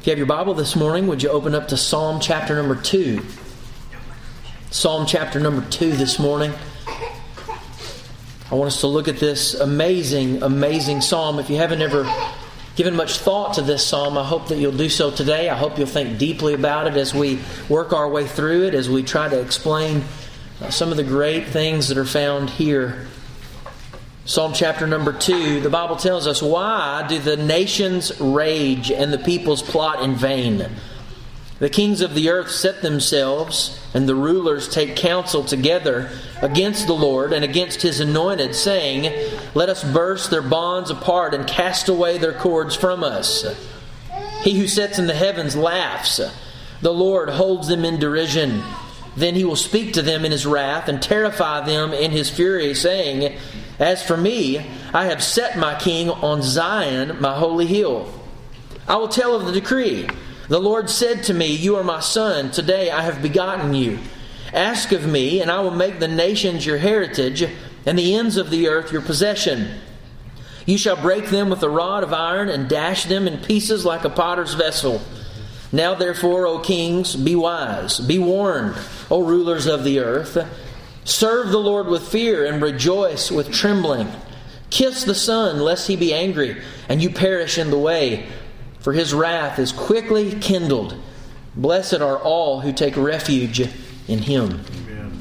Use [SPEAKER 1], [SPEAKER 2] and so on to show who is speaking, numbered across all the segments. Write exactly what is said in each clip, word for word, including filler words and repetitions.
[SPEAKER 1] If you have your Bible this morning, would you open up to Psalm chapter number two? Psalm chapter number two this morning. I want us to look at this amazing, amazing psalm. If you haven't ever given much thought to this psalm, I hope that you'll do so today. I hope you'll think deeply about it as we work our way through it, as we try to explain some of the great things that are found here. Psalm chapter number two, the Bible tells us, "Why do the nations rage and the peoples plot in vain? The kings of the earth set themselves, and the rulers take counsel together against the Lord and against His anointed, saying, Let us burst their bonds apart and cast away their cords from us. He who sits in the heavens laughs. The Lord holds them in derision. Then He will speak to them in His wrath and terrify them in His fury, saying, As for me, I have set my king on Zion, my holy hill. I will tell of the decree. The Lord said to me, You are my son. Today I have begotten you. Ask of me, and I will make the nations your heritage, and the ends of the earth your possession. You shall break them with a rod of iron, and dash them in pieces like a potter's vessel. Now therefore, O kings, be wise. Be warned, O rulers of the earth. Serve the Lord with fear, and rejoice with trembling. Kiss the Son, lest He be angry, and you perish in the way. For His wrath is quickly kindled. Blessed are all who take refuge in Him." Amen.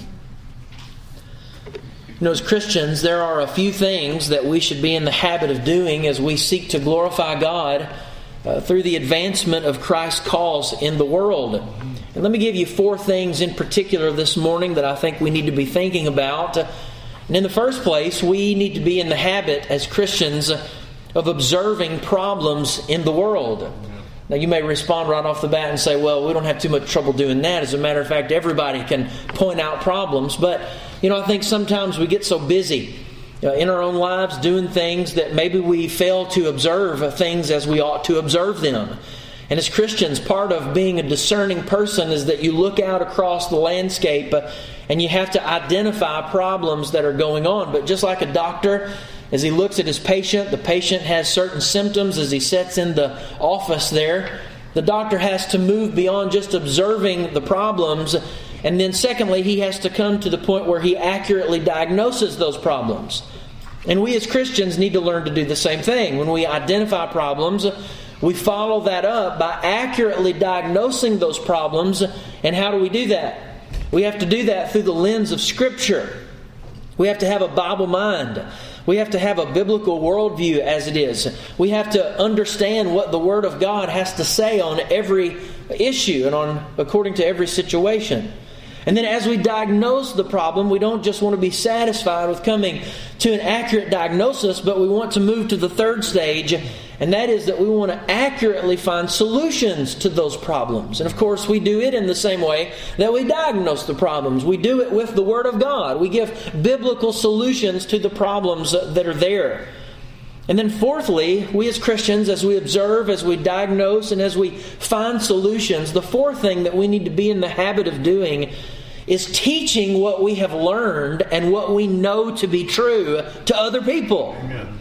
[SPEAKER 1] You know, as Christians, there are a few things that we should be in the habit of doing as we seek to glorify God uh, through the advancement of Christ's cause in the world. And let me give you four things in particular this morning that I think we need to be thinking about. And in the first place, we need to be in the habit as Christians of observing problems in the world. Now, you may respond right off the bat and say, well, we don't have too much trouble doing that. As a matter of fact, everybody can point out problems. But, you know, I think sometimes we get so busy uh, in our own lives doing things that maybe we fail to observe things as we ought to observe them. And as Christians, part of being a discerning person is that you look out across the landscape uh, and you have to identify problems that are going on. But just like a doctor, as he looks at his patient, the patient has certain symptoms as he sits in the office there. The doctor has to move beyond just observing the problems. And then secondly, he has to come to the point where he accurately diagnoses those problems. And we as Christians need to learn to do the same thing. When we identify problems, we follow that up by accurately diagnosing those problems. And how do we do that? We have to do that through the lens of Scripture. We have to have a Bible mind. We have to have a biblical worldview as it is. We have to understand what the Word of God has to say on every issue and on according to every situation. And then as we diagnose the problem, we don't just want to be satisfied with coming to an accurate diagnosis, but we want to move to the third stage, and that is that we want to accurately find solutions to those problems. And of course, we do it in the same way that we diagnose the problems. We do it with the Word of God. We give biblical solutions to the problems that are there. And then fourthly, we as Christians, as we observe, as we diagnose, and as we find solutions, the fourth thing that we need to be in the habit of doing is teaching what we have learned and what we know to be true to other people. Amen.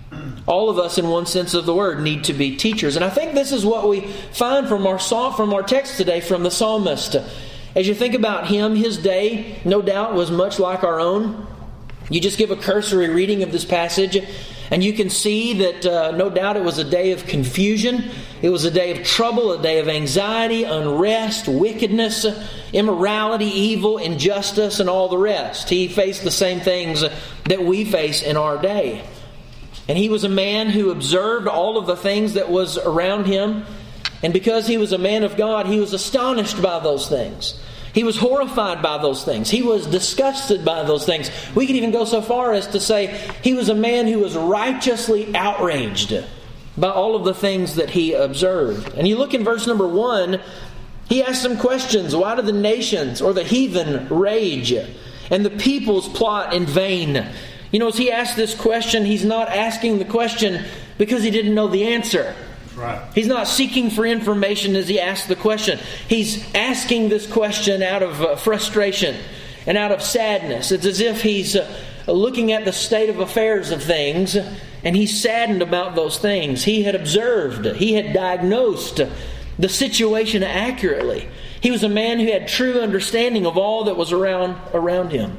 [SPEAKER 1] All of us, in one sense of the word, need to be teachers. And I think this is what we find from our from our text today from the psalmist. As you think about him, his day, no doubt, was much like our own. You just give a cursory reading of this passage, and you can see that uh, no doubt it was a day of confusion. It was a day of trouble, a day of anxiety, unrest, wickedness, immorality, evil, injustice, and all the rest. He faced the same things that we face in our day. And he was a man who observed all of the things that was around him. And because he was a man of God, he was astonished by those things. He was horrified by those things. He was disgusted by those things. We could even go so far as to say he was a man who was righteously outraged by all of the things that he observed. And you look in verse number one, he asks some questions. Why do the nations or the heathen rage and the peoples plot in vain? You know, as he asks this question, he's not asking the question because he didn't know the answer.
[SPEAKER 2] Right.
[SPEAKER 1] He's not seeking for information as he asks the question. He's asking this question out of uh, frustration and out of sadness. It's as if he's uh, looking at the state of affairs of things, and he's saddened about those things. He had observed, he had diagnosed, the situation accurately. He was a man who had true understanding of all that was around, around him.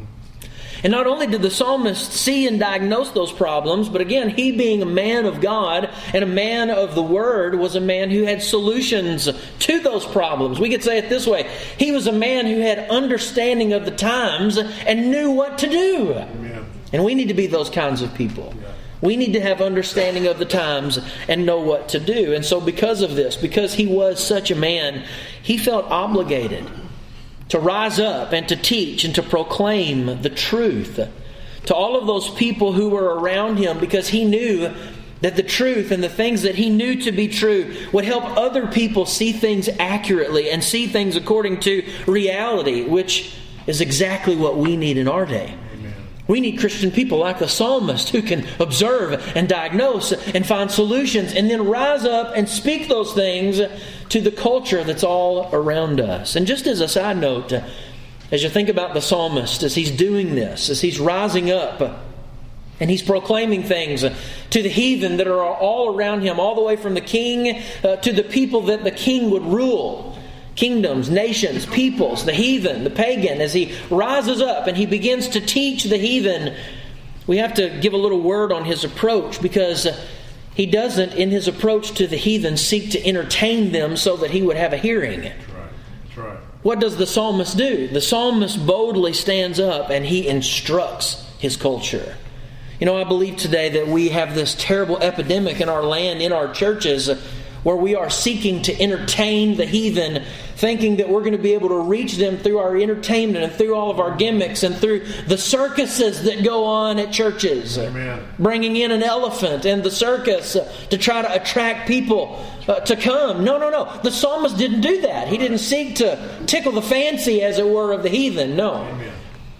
[SPEAKER 1] And not only did the psalmist see and diagnose those problems, but again, he being a man of God and a man of the Word was a man who had solutions to those problems. We could say it this way. He was a man who had understanding of the times and knew what to do. Amen. And we need to be those kinds of people. Yeah. We need to have understanding of the times and know what to do. And so because of this, because he was such a man, he felt obligated to rise up and to teach and to proclaim the truth to all of those people who were around him, because he knew that the truth and the things that he knew to be true would help other people see things accurately and see things according to reality, which is exactly what we need in our day. We need Christian people like the psalmist who can observe and diagnose and find solutions and then rise up and speak those things to the culture that's all around us. And just as a side note, as you think about the psalmist, as he's doing this, as he's rising up and he's proclaiming things to the heathen that are all around him, all the way from the king uh, to the people that the king would rule. Kingdoms, nations, peoples, the heathen, the pagan, as he rises up and he begins to teach the heathen, we have to give a little word on his approach, because he doesn't, in his approach to the heathen, seek to entertain them so that he would have a hearing. That's right. That's right. What does the psalmist do? The psalmist boldly stands up and he instructs his culture. You know, I believe today that we have this terrible epidemic in our land, in our churches, where we are seeking to entertain the heathen, thinking that we're going to be able to reach them through our entertainment and through all of our gimmicks and through the circuses that go on at churches. Amen. Bringing in an elephant and the circus to try to attract people uh, to come. No, no, no. The psalmist didn't do that. He didn't seek to tickle the fancy, as it were, of the heathen. No. Amen.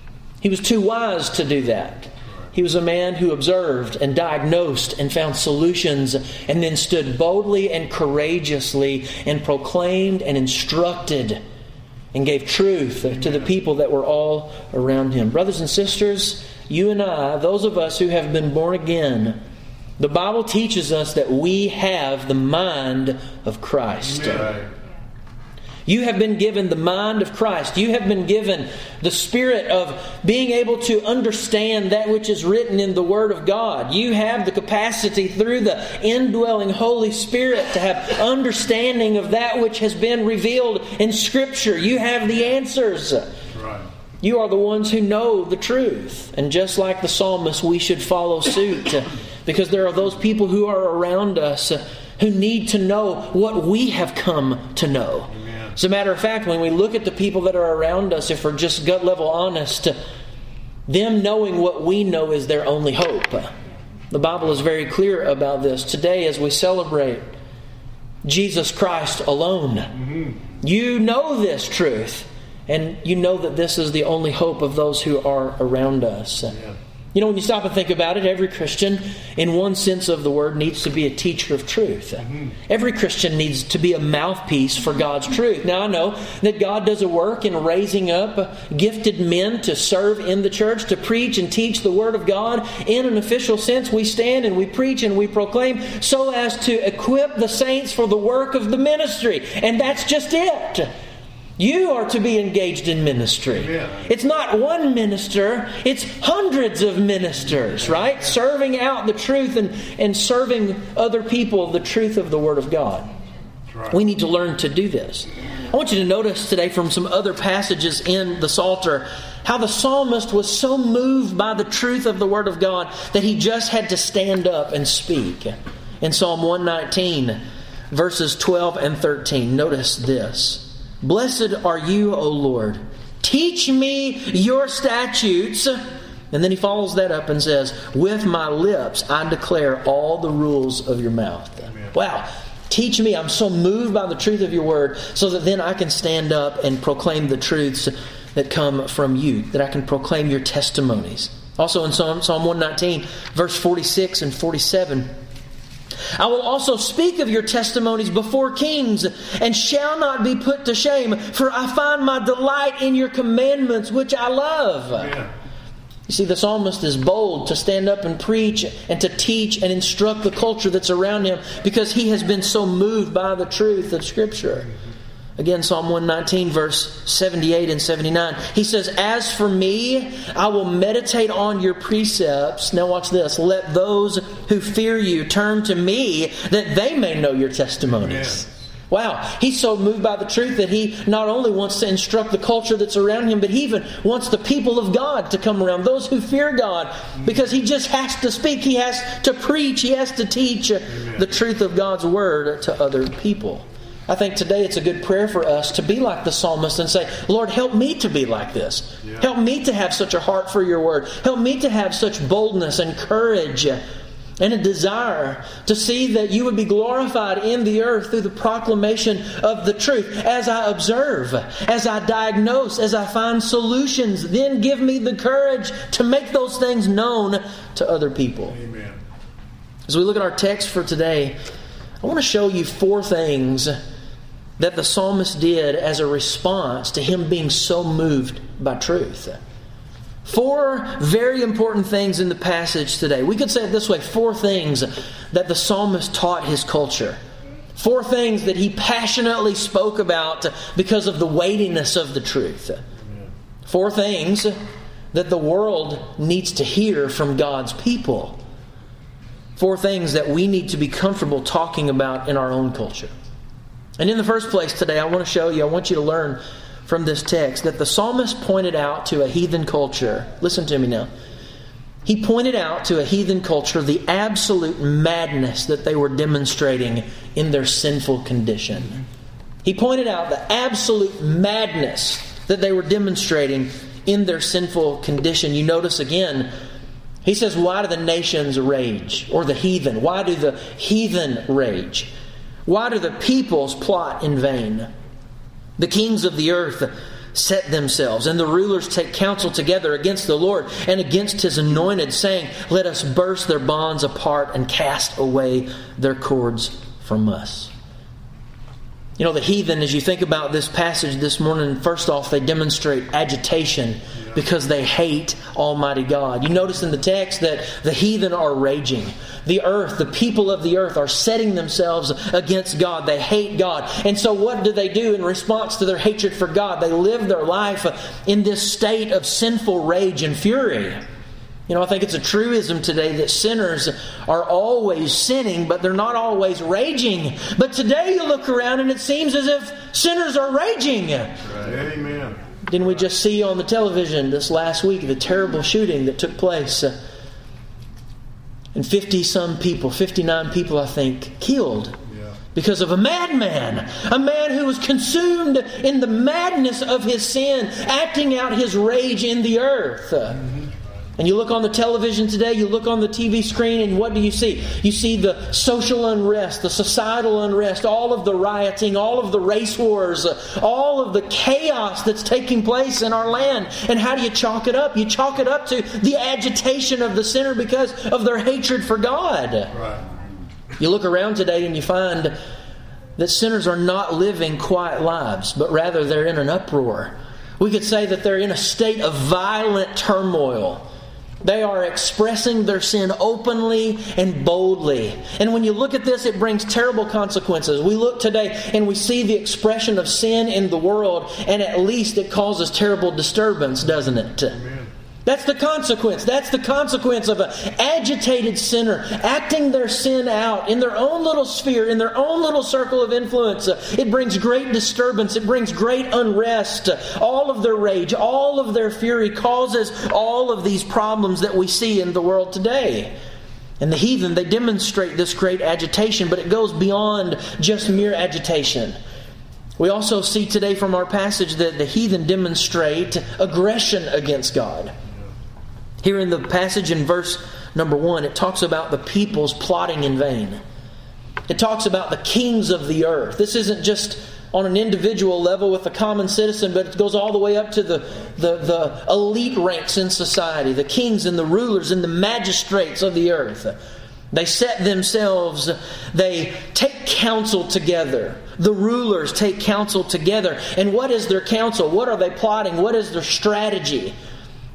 [SPEAKER 1] He was too wise to do that. He was a man who observed and diagnosed and found solutions, and then stood boldly and courageously and proclaimed and instructed and gave truth to the people that were all around him. Brothers and sisters, you and I, those of us who have been born again, the Bible teaches us that we have the mind of Christ. Amen. You have been given the mind of Christ. You have been given the spirit of being able to understand that which is written in the Word of God. You have the capacity through the indwelling Holy Spirit to have understanding of that which has been revealed in Scripture. You have the answers. Right. You are the ones who know the truth. And just like the psalmist, we should follow suit, because there are those people who are around us who need to know what we have come to know. As a matter of fact, when we look at the people that are around us, if we're just gut level honest, them knowing what we know is their only hope. The Bible is very clear about this. Today, as we celebrate Jesus Christ alone, mm-hmm. you know this truth, and you know that this is the only hope of those who are around us. Yeah. You know, when you stop and think about it, every Christian, in one sense of the word, needs to be a teacher of truth. Mm-hmm. Every Christian needs to be a mouthpiece for God's truth. Now, I know that God does a work in raising up gifted men to serve in the church, to preach and teach the Word of God. In an official sense, we stand and we preach and we proclaim so as to equip the saints for the work of the ministry. And that's just it. You are to be engaged in ministry. Amen. It's not one minister, it's hundreds of ministers, right? Serving out the truth and, and serving other people the truth of the Word of God. Right. We need to learn to do this. I want you to notice today from some other passages in the Psalter how the psalmist was so moved by the truth of the Word of God that he just had to stand up and speak. In Psalm one nineteen, verses twelve and thirteen, notice this. Blessed are you, O Lord. Teach me your statutes. And then he follows that up and says, with my lips I declare all the rules of your mouth. Amen. Wow. Teach me. I'm so moved by the truth of your word, so that then I can stand up and proclaim the truths that come from you, that I can proclaim your testimonies. Also in Psalm, Psalm one nineteen, verse forty-six and forty-seven, I will also speak of your testimonies before kings, and shall not be put to shame, for I find my delight in your commandments, which I love. Yeah. You see, the psalmist is bold to stand up and preach and to teach and instruct the culture that's around him because he has been so moved by the truth of Scripture. Again, Psalm one nineteen, verse seventy-eight and seventy-nine. He says, "As for me, I will meditate on your precepts." Now watch this. "Let those who fear you turn to me, that they may know your testimonies." Amen. Wow, he's so moved by the truth that he not only wants to instruct the culture that's around him, but he even wants the people of God to come around, those who fear God, because he just has to speak, he has to preach, he has to teach Amen. The truth of God's Word to other people. I think today it's a good prayer for us to be like the psalmist and say, "Lord, help me to be like this. Yeah. Help me to have such a heart for your Word. Help me to have such boldness and courage and a desire to see that you would be glorified in the earth through the proclamation of the truth. As I observe, as I diagnose, as I find solutions, then give me the courage to make those things known to other people." Amen. As we look at our text for today, I want to show you four things that the psalmist did as a response to him being so moved by truth. Four very important things in the passage today. We could say it this way, four things that the psalmist taught his culture. Four things that he passionately spoke about because of the weightiness of the truth. Four things that the world needs to hear from God's people. Four things that we need to be comfortable talking about in our own culture. And in the first place today, I want to show you, I want you to learn from this text that the psalmist pointed out to a heathen culture. Listen to me now. He pointed out to a heathen culture the absolute madness that they were demonstrating in their sinful condition. He pointed out the absolute madness that they were demonstrating in their sinful condition. You notice again, he says, "Why do the nations rage?" Or the heathen. Why do the heathen rage? Why do the peoples plot in vain? The kings of the earth set themselves, and the rulers take counsel together against the Lord and against His anointed, saying, "Let us burst their bonds apart and cast away their cords from us." You know, the heathen, as you think about this passage this morning, first off, they demonstrate agitation because they hate Almighty God. You notice in the text that the heathen are raging. The earth, the people of the earth are setting themselves against God. They hate God. And so what do they do in response to their hatred for God? They live their life in this state of sinful rage and fury. You know, I think it's a truism today that sinners are always sinning, but they're not always raging. But today you look around and it seems as if sinners are raging. Right. Amen. Didn't we just see on the television this last week the terrible shooting that took place? And fifty-some people, fifty-nine people I think, killed because of a madman. A man who was consumed in the madness of his sin, acting out his rage in the earth. Mm-hmm. And you look on the television today, you look on the T V screen, and what do you see? You see the social unrest, the societal unrest, all of the rioting, all of the race wars, all of the chaos that's taking place in our land. And how do you chalk it up? You chalk it up to the agitation of the sinner because of their hatred for God. Right. You look around today and you find that sinners are not living quiet lives, but rather they're in an uproar. We could say that they're in a state of violent turmoil. They are expressing their sin openly and boldly. And when you look at this, it brings terrible consequences. We look today and we see the expression of sin in the world, and at least it causes terrible disturbance, doesn't it? Amen. That's the consequence. That's the consequence of an agitated sinner acting their sin out in their own little sphere, in their own little circle of influence. It brings great disturbance. It brings great unrest. All of their rage, all of their fury causes all of these problems that we see in the world today. And the heathen, they demonstrate this great agitation, but it goes beyond just mere agitation. We also see today from our passage that the heathen demonstrate aggression against God. Here in the passage in verse number one, it talks about the peoples plotting in vain. It talks about the kings of the earth. This isn't just on an individual level with a common citizen, but it goes all the way up to the, the, the elite ranks in society, the kings and the rulers and the magistrates of the earth. They set themselves, they take counsel together. The rulers take counsel together. And what is their counsel? What are they plotting? What is their strategy?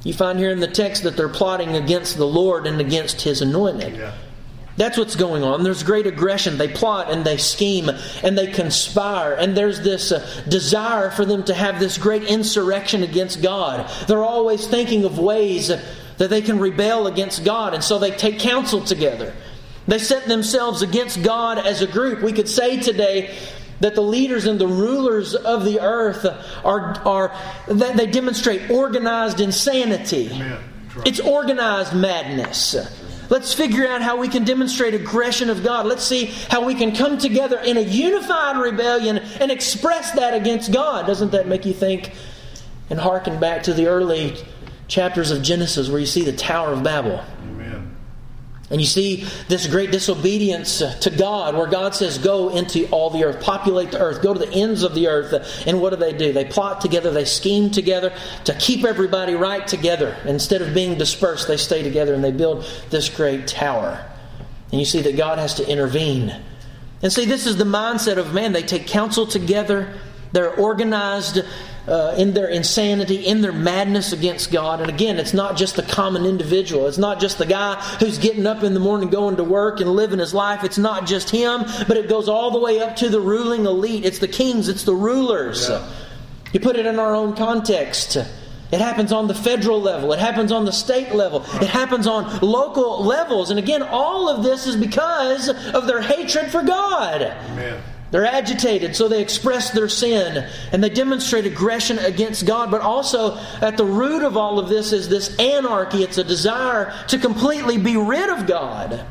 [SPEAKER 1] You find here in the text that they're plotting against the Lord and against His anointed. Yeah. That's what's going on. There's great aggression. They plot and they scheme and they conspire. And there's this uh, desire for them to have this great insurrection against God. They're always thinking of ways that they can rebel against God. And so they take counsel together. They set themselves against God as a group. We could say today that the leaders and the rulers of the earth are, are that they demonstrate organized insanity. It's organized madness. Let's figure out how we can demonstrate aggression of God. Let's see how we can come together in a unified rebellion and express that against God. Doesn't that make you think and hearken back to the early chapters of Genesis where you see the Tower of Babel? Amen. And you see this great disobedience to God where God says, go into all the earth, populate the earth, go to the ends of the earth. And what do they do? They plot together, they scheme together to keep everybody right together. Instead of being dispersed, they stay together and they build this great tower. And you see that God has to intervene. And see, this is the mindset of man. They take counsel together. They're organized uh, in their insanity, in their madness against God. And again, it's not just the common individual. It's not just the guy who's getting up in the morning, going to work and living his life. It's not just him, but it goes all the way up to the ruling elite. It's the kings. It's the rulers. Yeah. You put it in our own context. It happens on the federal level. It happens on the state level. It happens on local levels. And again, all of this is because of their hatred for God. Amen. They're agitated, so they express their sin and they demonstrate aggression against God. But also, at the root of all of this is this anarchy. It's a desire to completely be rid of God.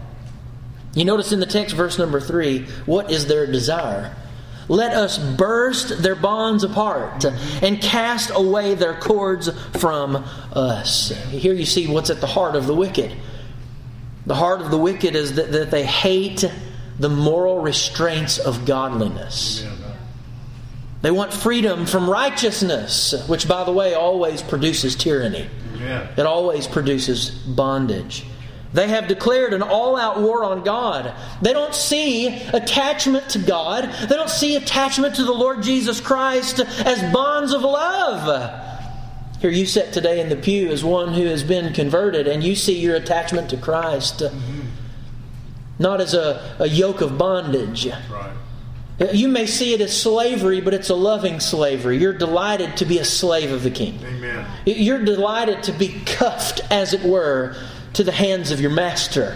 [SPEAKER 1] You notice in the text, verse number three, what is their desire? Let us burst their bonds apart and cast away their cords from us. Here you see what's at the heart of the wicked. The heart of the wicked is that, that they hate the moral restraints of godliness. They want freedom from righteousness, which, by the way, always produces tyranny. It always produces bondage. They have declared an all-out war on God. They don't see attachment to God. They don't see attachment to the Lord Jesus Christ as bonds of love. Here you sit today in the pew as one who has been converted, and you see your attachment to Christ mm-hmm. not as a, a yoke of bondage. Right. You may see it as slavery, but it's a loving slavery. You're delighted to be a slave of the King. Amen. You're delighted to be cuffed, as it were, to the hands of your master.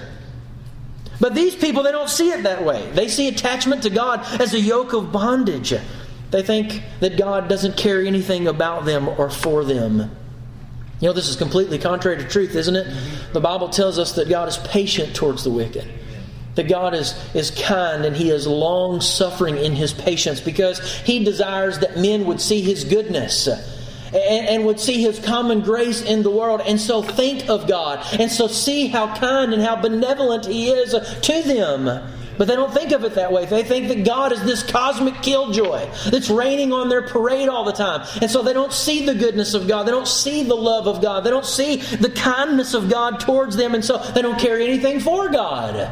[SPEAKER 1] But these people, they don't see it that way. They see attachment to God as a yoke of bondage. They think that God doesn't care anything about them or for them. You know, this is completely contrary to truth, isn't it? Mm-hmm. The Bible tells us that God is patient towards the wicked. That God is, is kind and He is long-suffering in His patience because He desires that men would see His goodness and, and would see His common grace in the world and so think of God and so see how kind and how benevolent He is to them. But they don't think of it that way. They think that God is this cosmic killjoy that's raining on their parade all the time. And so they don't see the goodness of God. They don't see the love of God. They don't see the kindness of God towards them. And so they don't carry anything for God.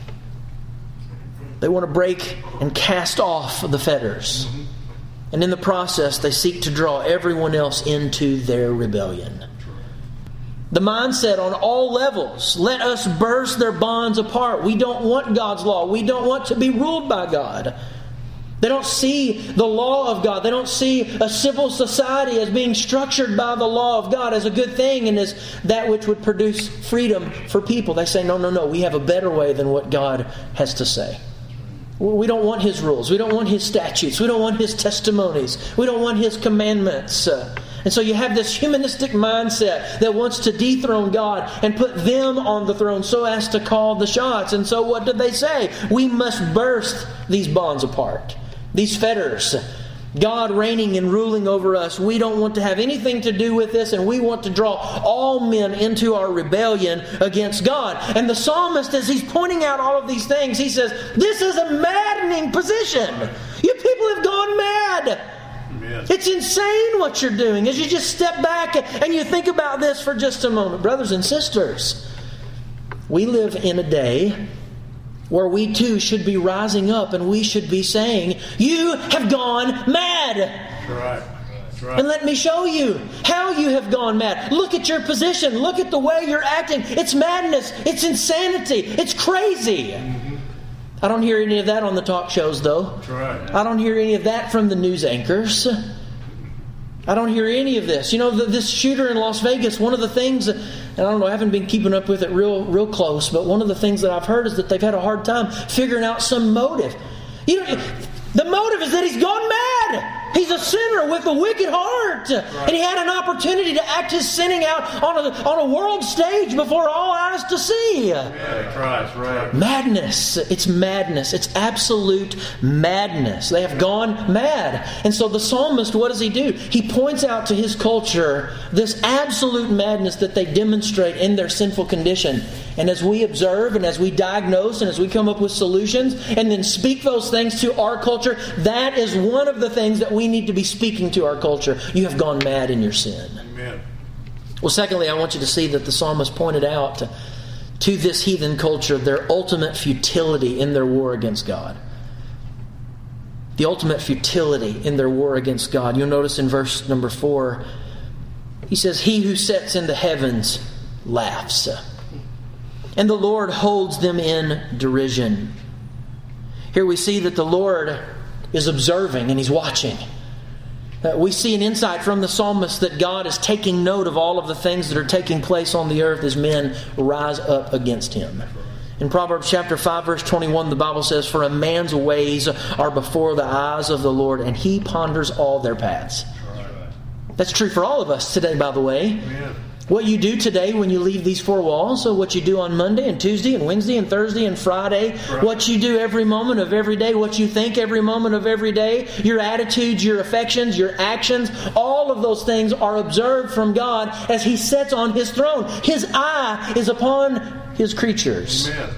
[SPEAKER 1] They want to break and cast off the fetters. And in the process, they seek to draw everyone else into their rebellion. The mindset on all levels, let us burst their bonds apart. We don't want God's law. We don't want to be ruled by God. They don't see the law of God. They don't see a civil society as being structured by the law of God as a good thing and as that which would produce freedom for people. They say, no, no, no, we have a better way than what God has to say. We don't want His rules. We don't want His statutes. We don't want His testimonies. We don't want His commandments. And so you have this humanistic mindset that wants to dethrone God and put them on the throne so as to call the shots. And so what did they say? We must burst these bonds apart. These fetters. God reigning and ruling over us. We don't want to have anything to do with this, and we want to draw all men into our rebellion against God. And the psalmist, as he's pointing out all of these things, he says, this is a maddening position. You people have gone mad. Amen. It's insane what you're doing. As you just step back and you think about this for just a moment. Brothers and sisters, we live in a day where we too should be rising up and we should be saying, you have gone mad. Right.
[SPEAKER 2] Right.
[SPEAKER 1] And let me show you how you have gone mad. Look at your position. Look at the way you're acting. It's madness. It's insanity. It's crazy. Mm-hmm. I don't hear any of that on the talk shows, though.
[SPEAKER 2] That's right.
[SPEAKER 1] I don't hear any of that from the news anchors. I don't hear any of this. You know, the, this shooter in Las Vegas, one of the things, and I don't know, I haven't been keeping up with it real, real close, but one of the things that I've heard is that they've had a hard time figuring out some motive. You know, the motive is that he's gone mad. He's a sinner with a wicked heart. Right. And he had an opportunity to act his sinning out on a, on a world stage before all eyes to see.
[SPEAKER 2] Yeah, Christ, right.
[SPEAKER 1] Madness. It's madness. It's absolute madness. They have gone mad. And so the psalmist, what does he do? He points out to his culture this absolute madness that they demonstrate in their sinful condition. And as we observe and as we diagnose and as we come up with solutions and then speak those things to our culture, that is one of the things that we need to be speaking to our culture. You have gone mad in your sin.
[SPEAKER 2] Amen.
[SPEAKER 1] Well, secondly, I want you to see that the psalmist pointed out to, to this heathen culture their ultimate futility in their war against God. The ultimate futility in their war against God. You'll notice in verse number four, he says, "He who sits in the heavens laughs, and the Lord holds them in derision." Here we see that the Lord is observing and He's watching. Uh, we see an insight from the psalmist that God is taking note of all of the things that are taking place on the earth as men rise up against Him. In Proverbs chapter five, verse twenty-one, the Bible says, "For a man's ways are before the eyes of the Lord, and He ponders all their paths." That's true for all of us today, by the way.
[SPEAKER 2] Amen.
[SPEAKER 1] What you do today when you leave these four walls, so what you do on Monday and Tuesday and Wednesday and Thursday and Friday, right. What you do every moment of every day, what you think every moment of every day, your attitudes, your affections, your actions, all of those things are observed from God as He sits on His throne. His eye is upon His creatures.
[SPEAKER 2] Amen.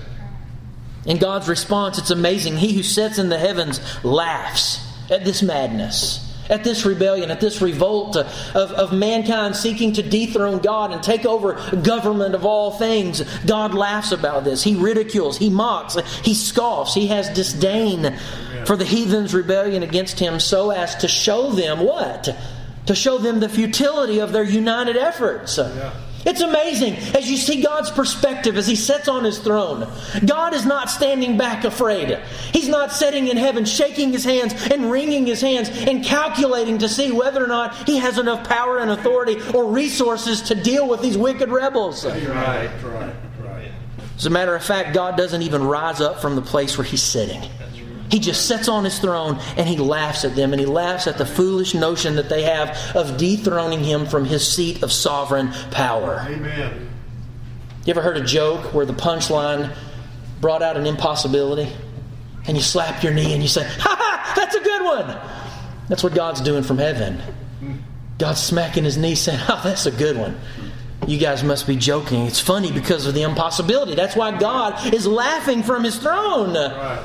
[SPEAKER 1] In God's response, it's amazing. He who sits in the heavens laughs at this madness, at this rebellion, at this revolt of, of mankind seeking to dethrone God and take over government of all things. God laughs about this. He ridicules, He mocks, He scoffs, He has disdain Amen. For the heathen's rebellion against Him so as to show them what? To show them the futility of their united efforts.
[SPEAKER 2] Yeah.
[SPEAKER 1] It's amazing as you see God's perspective as He sits on His throne. God is not standing back afraid. He's not sitting in heaven shaking His hands and wringing His hands and calculating to see whether or not He has enough power and authority or resources to deal with these wicked rebels.
[SPEAKER 2] Right, right, right.
[SPEAKER 1] As a matter of fact, God doesn't even rise up from the place where He's sitting. He just sits on His throne and He laughs at them, and He laughs at the foolish notion that they have of dethroning Him from His seat of sovereign power.
[SPEAKER 2] Amen.
[SPEAKER 1] You ever heard a joke where the punchline brought out an impossibility? And you slap your knee and you say, "Ha ha, that's a good one!" That's what God's doing from heaven. God's smacking His knee saying, "Oh, that's a good one. You guys must be joking. It's funny because of the impossibility." That's why God is laughing from His throne.
[SPEAKER 2] Right.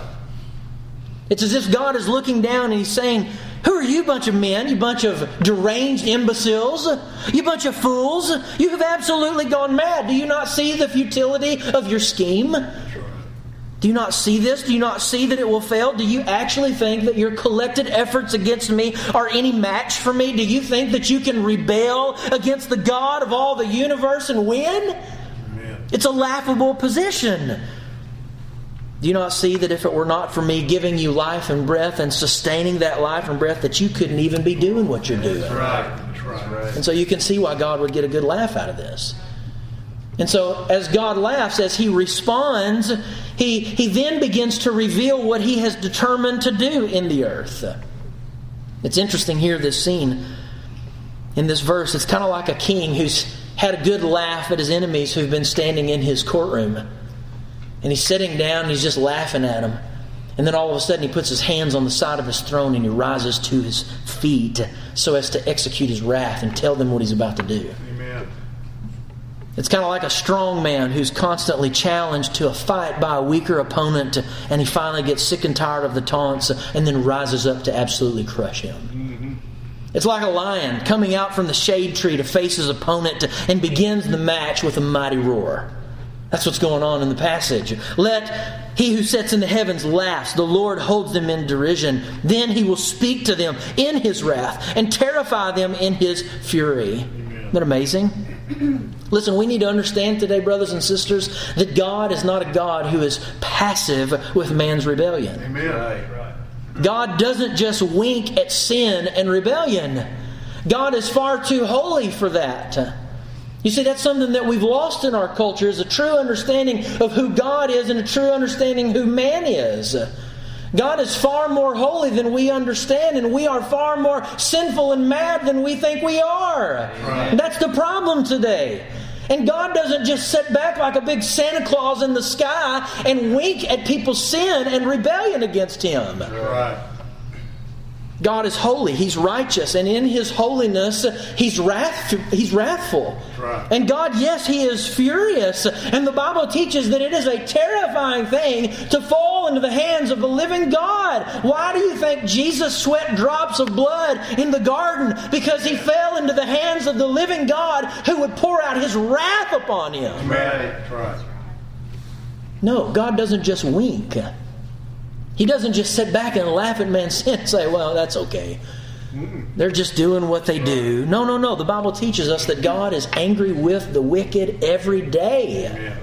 [SPEAKER 1] It's as if God is looking down and He's saying, "Who are you bunch of men? You bunch of deranged imbeciles? You bunch of fools? You have absolutely gone mad. Do you not see the futility of your scheme? Do you not see this? Do you not see that it will fail? Do you actually think that your collected efforts against me are any match for me? Do you think that you can rebel against the God of all the universe and win?"
[SPEAKER 2] Amen.
[SPEAKER 1] It's a laughable position. Do you not see that if it were not for me giving you life and breath and sustaining that life and breath, that you couldn't even be doing what you're doing?
[SPEAKER 2] That's right. That's right.
[SPEAKER 1] And so you can see why God would get a good laugh out of this. And so as God laughs, as He responds, He, he then begins to reveal what He has determined to do in the earth. It's interesting here, this scene. In this verse, it's kind of like a king who's had a good laugh at his enemies who've been standing in his courtroom. And he's sitting down and he's just laughing at them. And then all of a sudden he puts his hands on the side of his throne and he rises to his feet so as to execute his wrath and tell them what he's about to do.
[SPEAKER 2] Amen.
[SPEAKER 1] It's kind of like a strong man who's constantly challenged to a fight by a weaker opponent, and he finally gets sick and tired of the taunts and then rises up to absolutely crush him.
[SPEAKER 2] Mm-hmm.
[SPEAKER 1] It's like a lion coming out from the shade tree to face his opponent and begins the match with a mighty roar. That's what's going on in the passage. Let he who sits in the heavens laughs. The Lord holds them in derision. Then he will speak to them in his wrath and terrify them in his fury. Amen. Isn't that amazing? Listen, we need to understand today, brothers and sisters, that God is not a God who is passive with man's rebellion.
[SPEAKER 2] Amen. Right.
[SPEAKER 1] God doesn't just wink at sin and rebellion. God is far too holy for that. You see, that's something that we've lost in our culture, is a true understanding of who God is and a true understanding who man is. God is far more holy than we understand, and we are far more sinful and mad than we think we are. Right. That's the problem today. And God doesn't just sit back like a big Santa Claus in the sky and wink at people's sin and rebellion against Him.
[SPEAKER 2] Right.
[SPEAKER 1] God is holy. He's righteous. And in His holiness, He's wrath, He's wrathful.
[SPEAKER 2] Right.
[SPEAKER 1] And God, yes, He is furious. And the Bible teaches that it is a terrifying thing to fall into the hands of the living God. Why do you think Jesus sweat drops of blood in the garden? Because He fell into the hands of the living God who would pour out His wrath upon Him.
[SPEAKER 2] Right. Right.
[SPEAKER 1] No, God doesn't just wink. He doesn't just sit back and laugh at man's sin and say, well, that's okay. They're just doing what they do. No, no, no. The Bible teaches us that God is angry with the wicked every day.
[SPEAKER 2] Amen.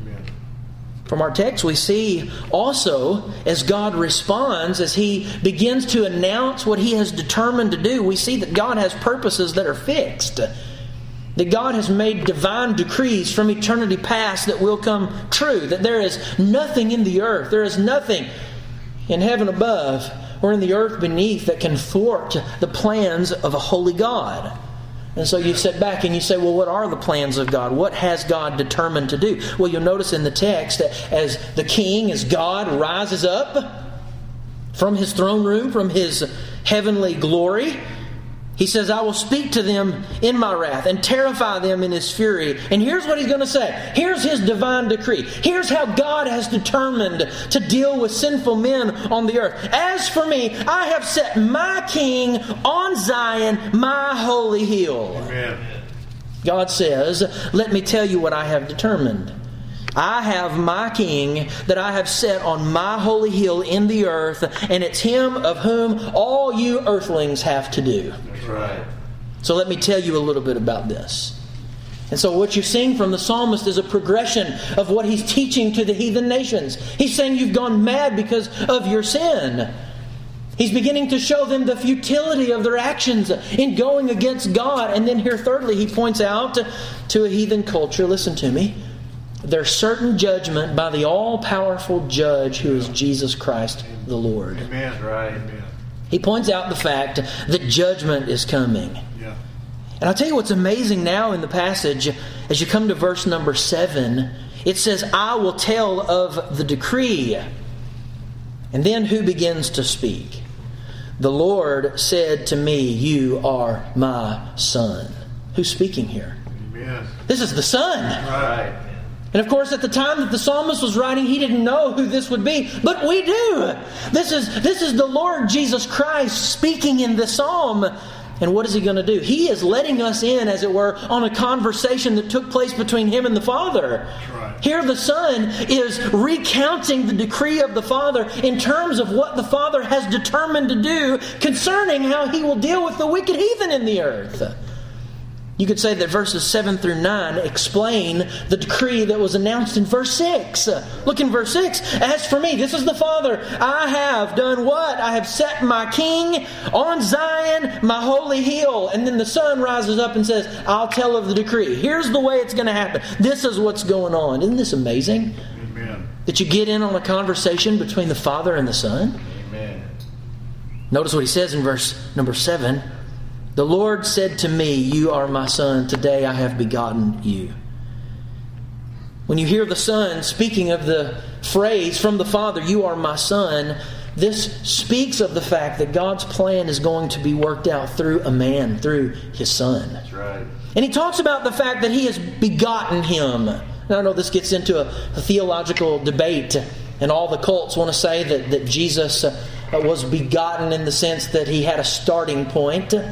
[SPEAKER 1] From our text, we see also, as God responds, as He begins to announce what He has determined to do, we see that God has purposes that are fixed. That God has made divine decrees from eternity past that will come true. That there is nothing in the earth, there is nothing in heaven above or in the earth beneath that can thwart the plans of a holy God. And so you sit back and you say, well, what are the plans of God? What has God determined to do? Well, you'll notice in the text that as the king, as God rises up from His throne room, from His heavenly glory, He says, I will speak to them in my wrath and terrify them in His fury. And here's what He's going to say. Here's His divine decree. Here's how God has determined to deal with sinful men on the earth. As for me, I have set my king on Zion, my holy hill.
[SPEAKER 2] Amen.
[SPEAKER 1] God says, let me tell you what I have determined. I have my king that I have set on my holy hill in the earth, and it's Him of whom all you earthlings have to do.
[SPEAKER 2] That's right.
[SPEAKER 1] So let me tell you a little bit about this. And so what you're seeing from the psalmist is a progression of what he's teaching to the heathen nations. He's saying you've gone mad because of your sin. He's beginning to show them the futility of their actions in going against God. And then here thirdly, he points out to a heathen culture, listen to me, there's certain judgment by the all-powerful judge who is Jesus Christ the Lord.
[SPEAKER 2] Amen. Right. Amen.
[SPEAKER 1] He points out the fact that judgment is coming.
[SPEAKER 2] Yeah.
[SPEAKER 1] And I'll tell you what's amazing now in the passage, as you come to verse number seven, it says, I will tell of the decree. And then who begins to speak? The Lord said to me, you are my son. Who's speaking here?
[SPEAKER 2] Amen.
[SPEAKER 1] This is the Son.
[SPEAKER 2] Right.
[SPEAKER 1] And of course, at the time that the psalmist was writing, he didn't know who this would be. But we do. This is, this is the Lord Jesus Christ speaking in this psalm. And what is He going to do? He is letting us in, as it were, on a conversation that took place between Him and the Father.
[SPEAKER 2] Right.
[SPEAKER 1] Here the Son is recounting the decree of the Father in terms of what the Father has determined to do concerning how He will deal with the wicked heathen in the earth. You could say that verses seven through nine explain the decree that was announced in verse six. Look in verse six. As for me, this is the Father, I have done what? I have set my king on Zion, my holy hill. And then the Son rises up and says, I'll tell of the decree. Here's the way it's going to happen. This is what's going on. Isn't this amazing?
[SPEAKER 2] Amen.
[SPEAKER 1] That you get in on a conversation between the Father and the Son?
[SPEAKER 2] Amen.
[SPEAKER 1] Notice what He says in verse number seven. The Lord said to me, you are my son. Today I have begotten you. When you hear the Son speaking of the phrase from the Father, you are my son, this speaks of the fact that God's plan is going to be worked out through a man, through His Son.
[SPEAKER 2] That's right.
[SPEAKER 1] And He talks about the fact that He has begotten Him. Now, I know this gets into a, a theological debate, and all the cults want to say that, that Jesus uh, was begotten in the sense that He had a starting point.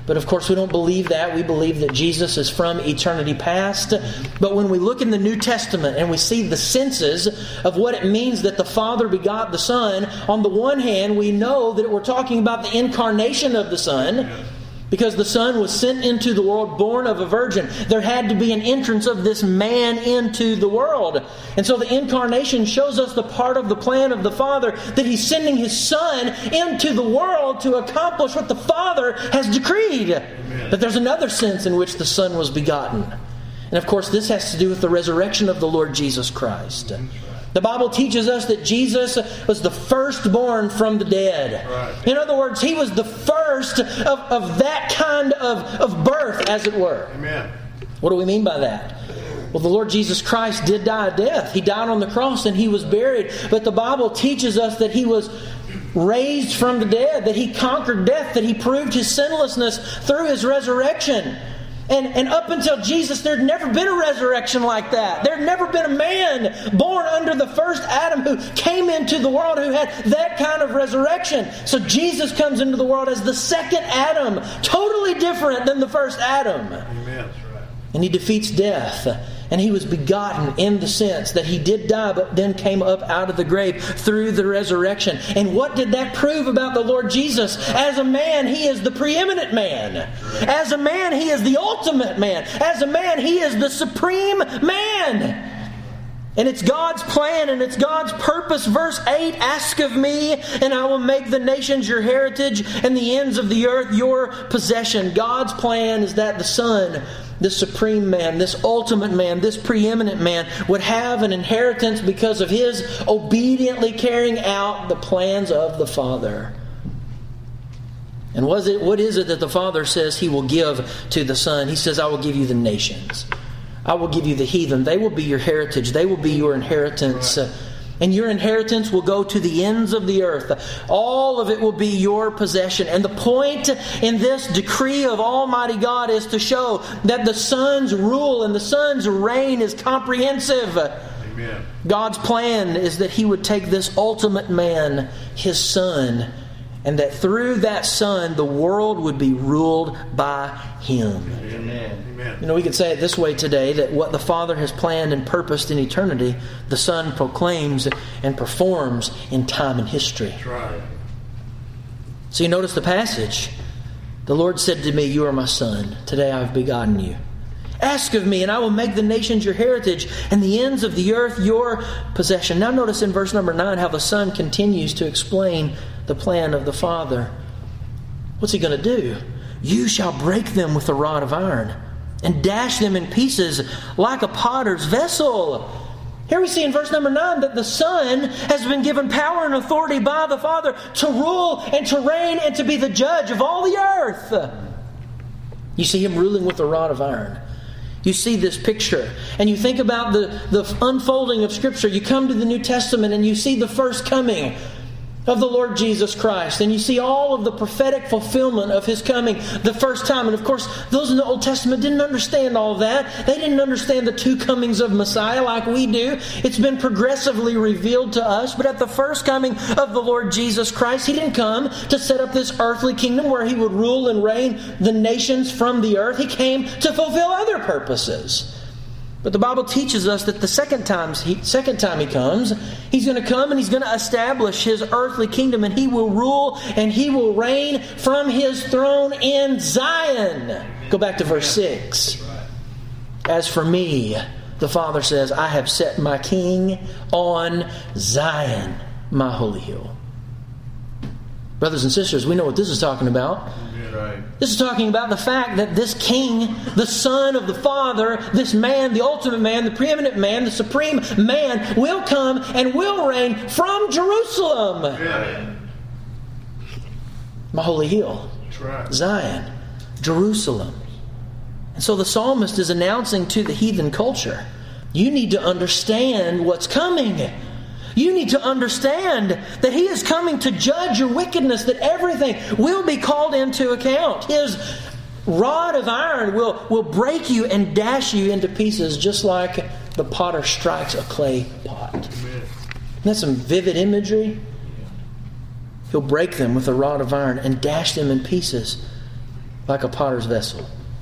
[SPEAKER 1] But of course we don't believe that. We believe that Jesus is from eternity past. But when we look in the New Testament and we see the senses of what it means that the Father begot the Son, on the one hand we know that we're talking about the incarnation of the Son, because the Son was sent into the world born of a virgin. There had to be an entrance of this man into the world. And so the incarnation shows us the part of the plan of the Father, that He's sending His Son into the world to accomplish what the Father has decreed. Amen. But there's another sense in which the Son was begotten. And of course this has to do with the resurrection of the Lord Jesus Christ. The Bible teaches us that Jesus was the firstborn from the dead. Right. In other words, He was the first of, of that kind of, of birth, as it were.
[SPEAKER 2] Amen.
[SPEAKER 1] What do we mean by that? Well, the Lord Jesus Christ did die a death. He died on the cross and He was buried. But the Bible teaches us that He was raised from the dead, that He conquered death, that He proved His sinlessness through His resurrection. And, and up until Jesus, there had never been a resurrection like that. There had never been a man born under the first Adam who came into the world who had that kind of resurrection. So Jesus comes into the world as the second Adam, totally different than the first Adam.
[SPEAKER 2] Amen. That's right.
[SPEAKER 1] And He defeats death. And He was begotten in the sense that He did die, but then came up out of the grave through the resurrection. And what did that prove about the Lord Jesus? As a man, He is the preeminent man. As a man, He is the ultimate man. As a man, He is the supreme man. And it's God's plan and it's God's purpose. Verse eight, ask of me and I will make the nations your heritage and the ends of the earth your possession. God's plan is that the Son, this supreme man, this ultimate man, this preeminent man, would have an inheritance because of His obediently carrying out the plans of the Father. And was it, what is it that the Father says He will give to the Son? He says, I will give you the nations. I will give you the heathen. They will be your heritage. They will be your inheritance. Right. And your inheritance will go to the ends of the earth. All of it will be your possession. And the point in this decree of Almighty God is to show that the Son's rule and the Son's reign is comprehensive.
[SPEAKER 2] Amen.
[SPEAKER 1] God's plan is that He would take this ultimate man, His Son, and that through that Son the world would be ruled by Him.
[SPEAKER 2] Amen. Amen.
[SPEAKER 1] You know, we could say it this way today, that what the Father has planned and purposed in eternity, the Son proclaims and performs in time and history.
[SPEAKER 2] That's right.
[SPEAKER 1] So you notice the passage. The Lord said to me, you are my Son. Today I have begotten you. Ask of me and I will make the nations your heritage and the ends of the earth your possession. Now notice in verse number nine how the Son continues to explain the plan of the Father. What's He going to do? You shall break them with a rod of iron and dash them in pieces like a potter's vessel. Here we see in verse number nine that the Son has been given power and authority by the Father to rule and to reign and to be the judge of all the earth. You see Him ruling with a rod of iron. You see this picture and you think about the, the unfolding of Scripture. You come to the New Testament and you see the first coming of the Lord Jesus Christ. And you see all of the prophetic fulfillment of His coming the first time. And of course, those in the Old Testament didn't understand all of that. They didn't understand the two comings of Messiah like we do. It's been progressively revealed to us. But at the first coming of the Lord Jesus Christ, He didn't come to set up this earthly kingdom where He would rule and reign the nations from the earth. He came to fulfill other purposes. But the Bible teaches us that the second time he, second time He comes, He's going to come and He's going to establish His earthly kingdom, and He will rule and He will reign from His throne in Zion. Go back to verse six. As for me, the Father says, I have set my King on Zion, my holy hill. Brothers and sisters, we know what this is talking about.
[SPEAKER 2] Right.
[SPEAKER 1] This is talking about the fact that this King, the Son of the Father, this man, the ultimate man, the preeminent man, the supreme man, will come and will reign from Jerusalem.
[SPEAKER 2] Yeah.
[SPEAKER 1] My holy hill.
[SPEAKER 2] That's right.
[SPEAKER 1] Zion. Jerusalem. And so the psalmist is announcing to the heathen culture, you need to understand what's coming. You need to understand that He is coming to judge your wickedness, that everything will be called into account. His rod of iron will, will break you and dash you into pieces just like the potter strikes a clay pot. Isn't that some vivid imagery? He'll break them with a rod of iron and dash them in pieces like a potter's vessel.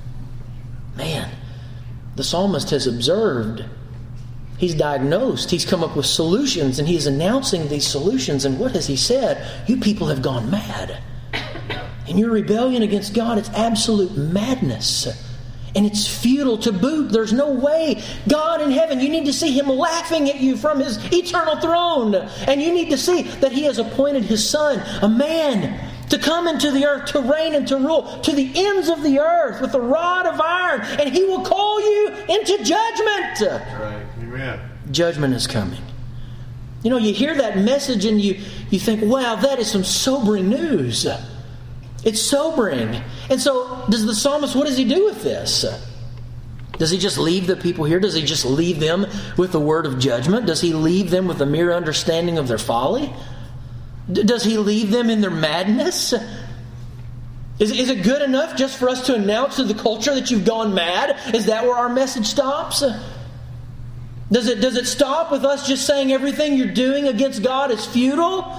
[SPEAKER 1] Man, the psalmist has observed. He's diagnosed. He's come up with solutions, and he's announcing these solutions. And what has he said? You people have gone mad. In your rebellion against God, it's absolute madness. And it's futile to boot. There's no way. God in heaven, you need to see Him laughing at you from His eternal throne. And you need to see that He has appointed His Son, a man, to come into the earth, to reign and to rule to the ends of the earth with a rod of iron. And He will call you into judgment.
[SPEAKER 2] That's right. Amen.
[SPEAKER 1] Judgment is coming. You know, you hear that message and you, you think, wow, that is some sobering news. It's sobering. And so, does the psalmist, what does he do with this? Does he just leave the people here? Does he just leave them with the word of judgment? Does he leave them with a mere understanding of their folly? D- does he leave them in their madness? Is, is it good enough just for us to announce to the culture that you've gone mad? Is that where our message stops? Does it, does it stop with us just saying everything you're doing against God is futile?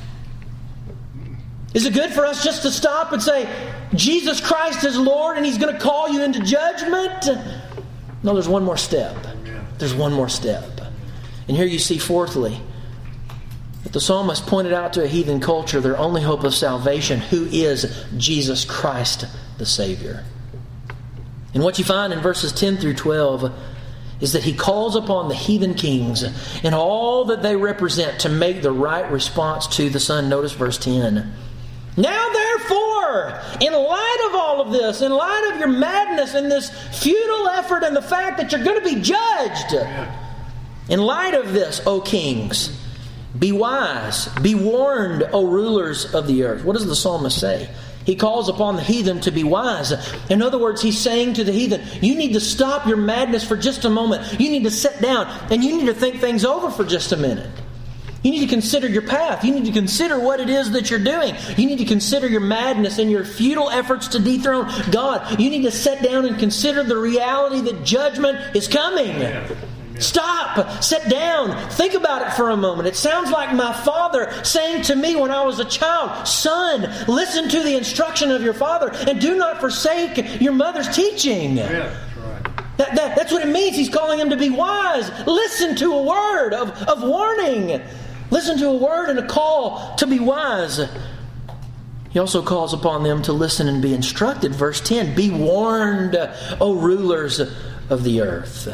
[SPEAKER 1] Is it good for us just to stop and say, Jesus Christ is Lord and He's going to call you into judgment? No, there's one more step. There's one more step. And here you see, fourthly, that the psalmist pointed out to a heathen culture their only hope of salvation, who is Jesus Christ the Savior. And what you find in verses ten through twelve is that he calls upon the heathen kings and all that they represent to make the right response to the Son. Notice verse ten. Now therefore, in light of all of this, in light of your madness and this futile effort and the fact that you're going to be judged, in light of this, O kings, be wise, be warned, O rulers of the earth. What does the psalmist say? He calls upon the heathen to be wise. In other words, he's saying to the heathen, you need to stop your madness for just a moment. You need to sit down and you need to think things over for just a minute. You need to consider your path. You need to consider what it is that you're doing. You need to consider your madness and your futile efforts to dethrone God. You need to sit down and consider the reality that judgment is coming. Amen. Stop. Sit down. Think about it for a moment. It sounds like my father saying to me when I was a child, son, listen to the instruction of your father and do not forsake your mother's teaching.
[SPEAKER 2] Yeah.
[SPEAKER 1] That, that, that's what it means. He's calling them to be wise. Listen to a word of, of warning. Listen to a word and a call to be wise. He also calls upon them to listen and be instructed. Verse ten, be warned, O rulers of the earth.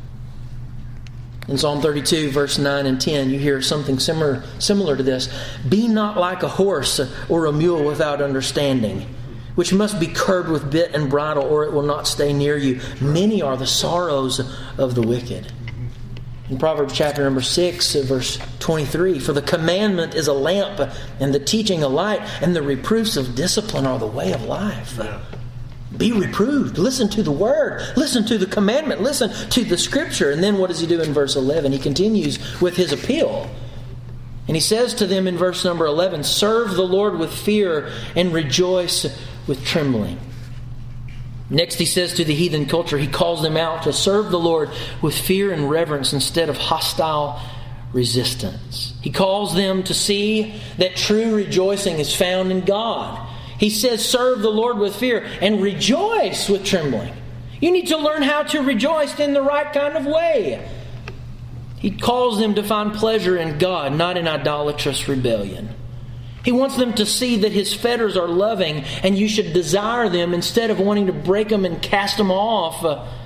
[SPEAKER 1] In Psalm thirty-two, verse nine and ten, you hear something similar, similar to this. Be not like a horse or a mule without understanding, which must be curbed with bit and bridle, or it will not stay near you. Many are the sorrows of the wicked. In Proverbs chapter number six, verse twenty-three, for the commandment is a lamp, and the teaching a light, and the reproofs of discipline are the way of life. Yeah. Be reproved. Listen to the word. Listen to the commandment. Listen to the scripture. And then what does he do in verse eleven? He continues with his appeal. And he says to them in verse number eleven, serve the Lord with fear and rejoice with trembling. Next he says to the heathen culture, he calls them out to serve the Lord with fear and reverence instead of hostile resistance. He calls them to see that true rejoicing is found in God. He says, serve the Lord with fear and rejoice with trembling. You need to learn how to rejoice in the right kind of way. He calls them to find pleasure in God, not in idolatrous rebellion. He wants them to see that His fetters are loving and you should desire them instead of wanting to break them and cast them off.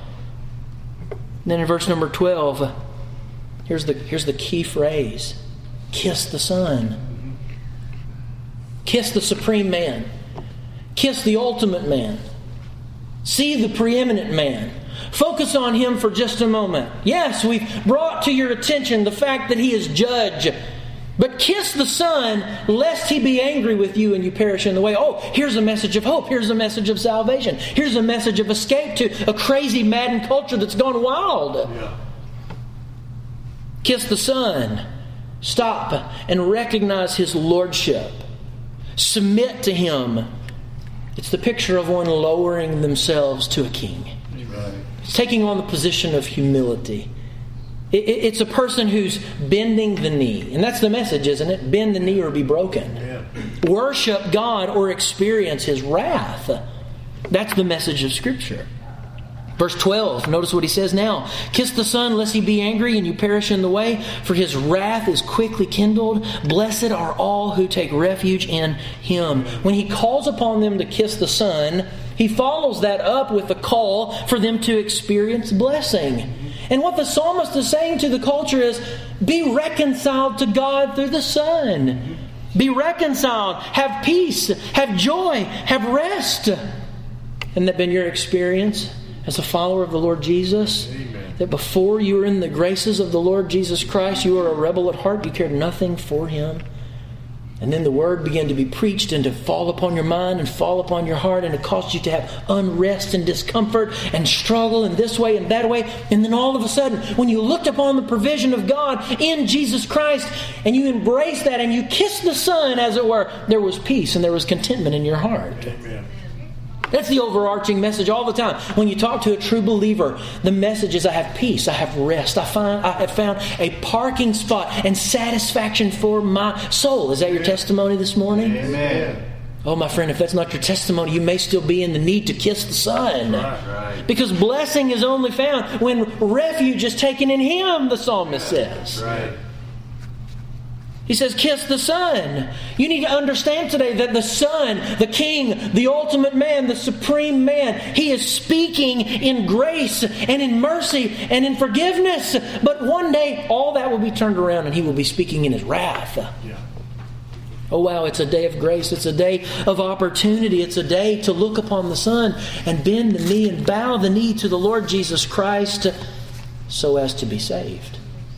[SPEAKER 1] Then in verse number twelve, here's the, here's the key phrase. Kiss the Son. Kiss the supreme man. Kiss the ultimate man. See the preeminent man. Focus on Him for just a moment. Yes, we've brought to your attention the fact that He is judge. But kiss the Son, lest He be angry with you and you perish in the way. Oh, here's a message of hope. Here's a message of salvation. Here's a message of escape to a crazy, maddened culture that's gone wild. Yeah. Kiss the Son. Stop and recognize His lordship. Submit to Him. It's the picture of one lowering themselves to a king. Right. It's taking on the position of humility. It's a person who's bending the knee. And that's the message, isn't it? Bend the knee or be broken. Yeah. Worship God or experience His wrath. That's the message of Scripture. Verse twelve, notice what he says now. Kiss the Son, lest he be angry and you perish in the way, for his wrath is quickly kindled. Blessed are all who take refuge in him. When he calls upon them to kiss the Son, he follows that up with a call for them to experience blessing. And what the psalmist is saying to the culture is, be reconciled to God through the Son. Be reconciled. Have peace. Have joy. Have rest. Hasn't that been your experience as a follower of the Lord Jesus?
[SPEAKER 2] Amen.
[SPEAKER 1] That before you were in the graces of the Lord Jesus Christ, you were a rebel at heart. You cared nothing for Him. And then the Word began to be preached and to fall upon your mind and fall upon your heart, and it caused you to have unrest and discomfort and struggle in this way and that way. And then all of a sudden, when you looked upon the provision of God in Jesus Christ and you embraced that and you kissed the Son, as it were, there was peace and there was contentment in your heart.
[SPEAKER 2] Amen.
[SPEAKER 1] That's the overarching message all the time. When you talk to a true believer, the message is, I have peace, I have rest, I find I have found a parking spot and satisfaction for my soul. Is that your testimony this morning?
[SPEAKER 2] Amen.
[SPEAKER 1] Oh, my friend, if that's not your testimony, you may still be in the need to kiss the Son.
[SPEAKER 2] Right, right.
[SPEAKER 1] Because blessing is only found when refuge is taken in Him, the psalmist says.
[SPEAKER 2] Right.
[SPEAKER 1] He says, kiss the Son. You need to understand today that the Son, the King, the ultimate man, the supreme man, He is speaking in grace and in mercy and in forgiveness. But one day, all that will be turned around and He will be speaking in His wrath.
[SPEAKER 2] Yeah.
[SPEAKER 1] Oh wow, it's a day of grace. It's a day of opportunity. It's a day to look upon the Son and bend the knee and bow the knee to the Lord Jesus Christ so as to be saved.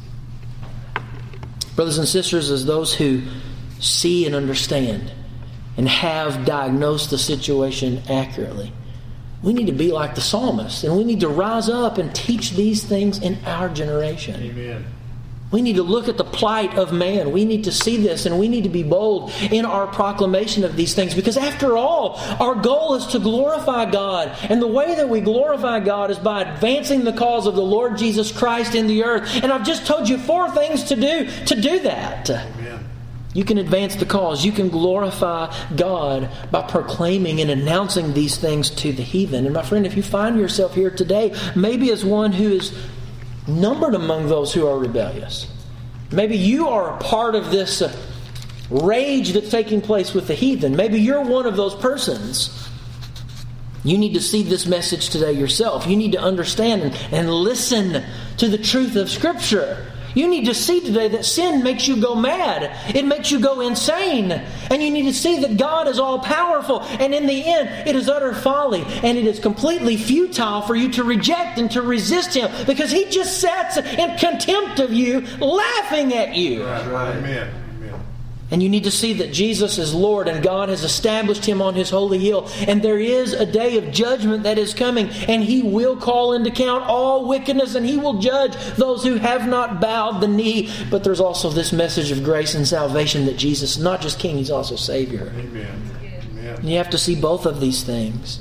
[SPEAKER 1] Brothers and sisters, as those who see and understand and have diagnosed the situation accurately, we need to be like the psalmist, and we need to rise up and teach these things in our generation.
[SPEAKER 2] Amen.
[SPEAKER 1] We need to look at the plight of man. We need to see this, and we need to be bold in our proclamation of these things. Because after all, our goal is to glorify God. And the way that we glorify God is by advancing the cause of the Lord Jesus Christ in the earth. And I've just told you four things to do to do that.
[SPEAKER 2] Amen.
[SPEAKER 1] You can advance the cause. You can glorify God by proclaiming and announcing these things to the heathen. And my friend, if you find yourself here today, maybe as one who is numbered among those who are rebellious. Maybe you are a part of this uh, rage that's taking place with the heathen. Maybe you're one of those persons. You need to see this message today yourself. You need to understand and, and listen to the truth of Scripture. You need to see today that sin makes you go mad. It makes you go insane. And you need to see that God is all-powerful. And in the end, it is utter folly. And it is completely futile for you to reject and to resist Him. Because He just sits in contempt of you, laughing at you.
[SPEAKER 2] Right, right. Amen. Amen.
[SPEAKER 1] And you need to see that Jesus is Lord and God has established Him on His holy hill. And there is a day of judgment that is coming. And He will call into account all wickedness, and He will judge those who have not bowed the knee. But there's also this message of grace and salvation that Jesus is not just King, He's also Savior.
[SPEAKER 2] Amen. Amen.
[SPEAKER 1] And you have to see both of these things.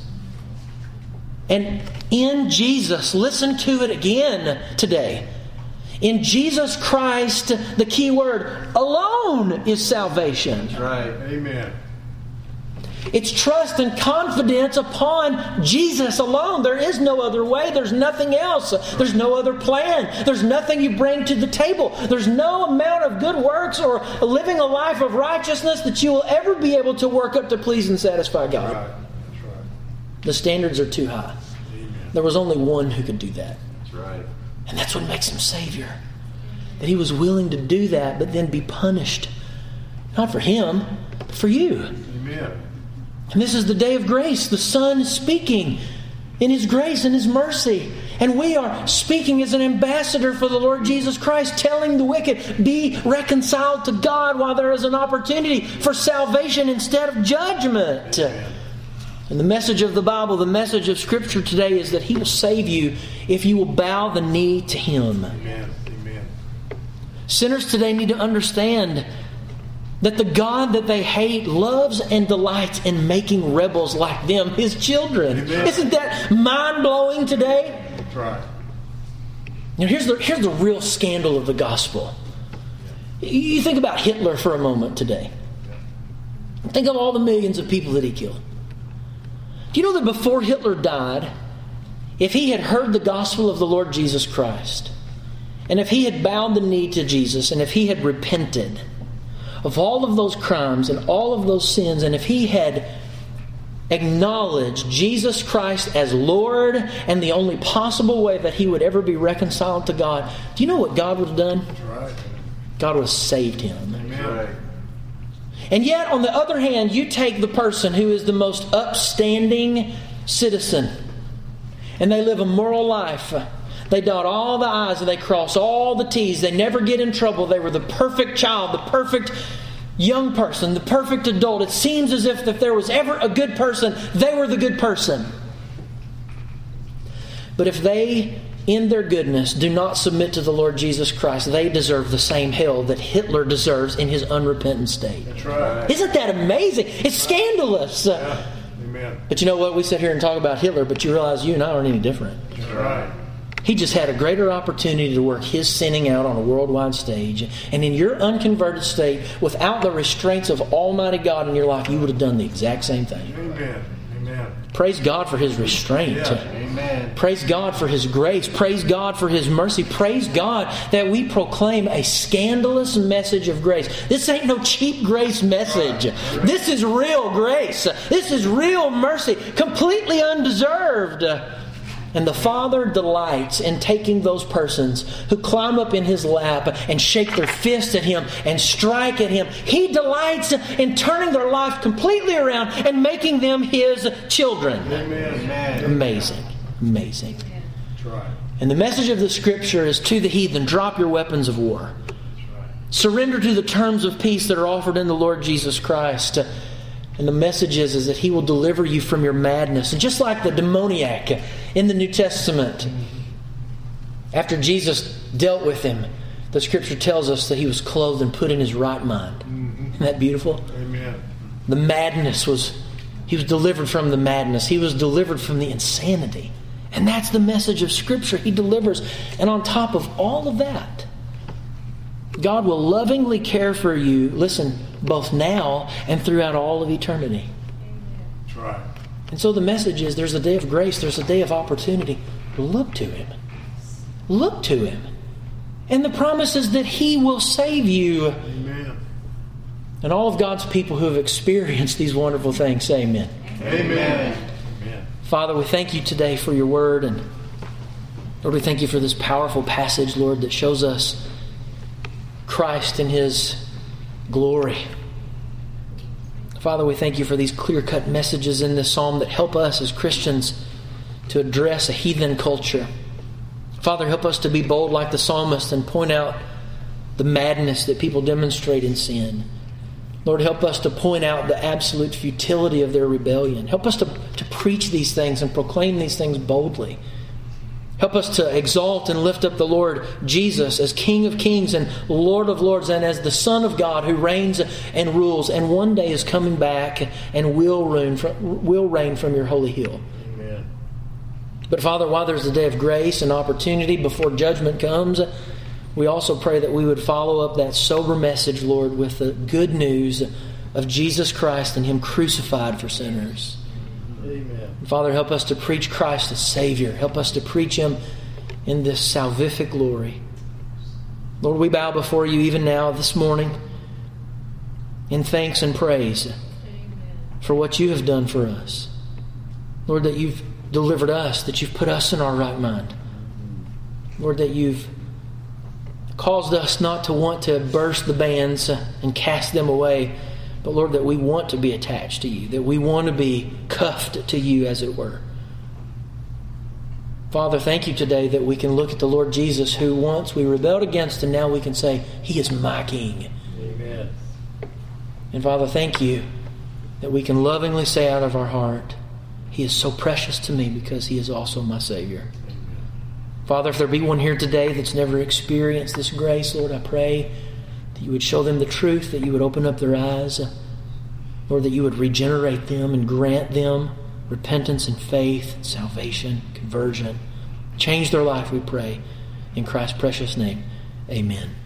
[SPEAKER 1] And in Jesus, listen to it again today. In Jesus Christ, the key word, alone is salvation.
[SPEAKER 2] That's right. Amen.
[SPEAKER 1] It's trust and confidence upon Jesus alone. There is no other way. There's nothing else. There's no other plan. There's nothing you bring to the table. There's no amount of good works or living a life of righteousness that you will ever be able to work up to please and satisfy God.
[SPEAKER 2] That's right. That's right.
[SPEAKER 1] The standards are too high.
[SPEAKER 2] Amen.
[SPEAKER 1] There was only one who could do that.
[SPEAKER 2] That's right.
[SPEAKER 1] And that's what makes Him Savior. That He was willing to do that, but then be punished. Not for Him, but for you.
[SPEAKER 2] Amen.
[SPEAKER 1] And this is the day of grace. The Son is speaking in His grace and His mercy. And we are speaking as an ambassador for the Lord Jesus Christ, telling the wicked, be reconciled to God while there is an opportunity for salvation instead of judgment.
[SPEAKER 2] Amen.
[SPEAKER 1] And the message of the Bible, the message of Scripture today is that He will save you if you will bow the knee to Him.
[SPEAKER 2] Amen. Amen.
[SPEAKER 1] Sinners today need to understand that the God that they hate loves and delights in making rebels like them His children.
[SPEAKER 2] Amen.
[SPEAKER 1] Isn't that mind-blowing today?
[SPEAKER 2] That's right.
[SPEAKER 1] Now here's the, here's the real scandal of the gospel. You think about Hitler for a moment today. Think of all the millions of people that he killed. Do you know that before Hitler died, if he had heard the gospel of the Lord Jesus Christ, and if he had bowed the knee to Jesus, and if he had repented of all of those crimes and all of those sins, and if he had acknowledged Jesus Christ as Lord and the only possible way that he would ever be reconciled to God, do you know what God would have done?
[SPEAKER 2] That's right.
[SPEAKER 1] God would have saved him.
[SPEAKER 2] Amen.
[SPEAKER 1] And yet, on the other hand, you take the person who is the most upstanding citizen, and they live a moral life. They dot all the I's and they cross all the T's. They never get in trouble. They were the perfect child, the perfect young person, the perfect adult. It seems as if if there was ever a good person, they were the good person. But if they, in their goodness, do not submit to the Lord Jesus Christ, they deserve the same hell that Hitler deserves in his unrepentant state.
[SPEAKER 2] That's right.
[SPEAKER 1] Isn't that amazing? It's scandalous.
[SPEAKER 2] Yeah. Amen.
[SPEAKER 1] But you know what? We sit here and talk about Hitler, but you realize you and I aren't any different.
[SPEAKER 2] That's right.
[SPEAKER 1] He just had a greater opportunity to work his sinning out on a worldwide stage. And in your unconverted state, without the restraints of Almighty God in your life, you would have done the exact same thing.
[SPEAKER 2] Amen. Amen.
[SPEAKER 1] Praise God for His restraint.
[SPEAKER 2] Yeah.
[SPEAKER 3] Amen.
[SPEAKER 1] Praise God for His grace. Praise God for His mercy. Praise God that we proclaim a scandalous message of grace. This ain't no cheap grace message. This is real grace. This is real mercy. Completely undeserved. And the Father delights in taking those persons who climb up in His lap and shake their fist at Him and strike at Him. He delights in turning their life completely around and making them His children.
[SPEAKER 2] Amen.
[SPEAKER 1] Amazing. Amazing.
[SPEAKER 2] That's right.
[SPEAKER 1] And the message of the Scripture is to the heathen, drop your weapons of war. Surrender to the terms of peace that are offered in the Lord Jesus Christ. And the message is, is that He will deliver you from your madness. And just like the demoniac in the New Testament, after Jesus dealt with him, the Scripture tells us that he was clothed and put in his right mind. Mm-hmm. Isn't that beautiful?
[SPEAKER 2] Amen.
[SPEAKER 1] The madness was, he was delivered from the madness. He was delivered from the insanity. And that's the message of Scripture. He delivers. And on top of all of that, God will lovingly care for you, listen, both now and throughout all of eternity.
[SPEAKER 2] That's right.
[SPEAKER 1] And so the message is there's a day of grace, there's a day of opportunity. Look to Him. Look to Him. And the promise is that He will save you.
[SPEAKER 2] Amen.
[SPEAKER 1] And all of God's people who have experienced these wonderful things say amen.
[SPEAKER 2] Amen. Amen.
[SPEAKER 1] Father, we thank You today for Your word. And Lord, we thank You for this powerful passage, Lord, that shows us Christ in His glory. Father, we thank You for these clear-cut messages in this psalm that help us as Christians to address a heathen culture. Father, help us to be bold like the psalmist and point out the madness that people demonstrate in sin. Lord, help us to point out the absolute futility of their rebellion. Help us to, to preach these things and proclaim these things boldly. Help us to exalt and lift up the Lord Jesus as King of Kings and Lord of Lords, and as the Son of God who reigns and rules and one day is coming back and will reign from, will reign from Your holy hill.
[SPEAKER 2] Amen.
[SPEAKER 1] But Father, while there's a day of grace and opportunity before judgment comes, we also pray that we would follow up that sober message, Lord, with the good news of Jesus Christ and Him crucified for sinners.
[SPEAKER 2] Amen.
[SPEAKER 1] Father, help us to preach Christ as Savior. Help us to preach Him in this salvific glory. Lord, we bow before You even now this morning in thanks and praise for what You have done for us. Lord, that You've delivered us, that You've put us in our right mind. Lord, that You've caused us not to want to burst the bands and cast them away, but Lord, that we want to be attached to You, that we want to be cuffed to You, as it were. Father, thank You today that we can look at the Lord Jesus, who once we rebelled against, and now we can say, He is my King.
[SPEAKER 2] Amen.
[SPEAKER 1] And Father, thank You that we can lovingly say out of our heart, He is so precious to me because He is also my Savior. Father, if there be one here today that's never experienced this grace, Lord, I pray that You would show them the truth, that You would open up their eyes, Lord, that You would regenerate them and grant them repentance and faith, and salvation, conversion. Change their life, we pray. In Christ's precious name, amen.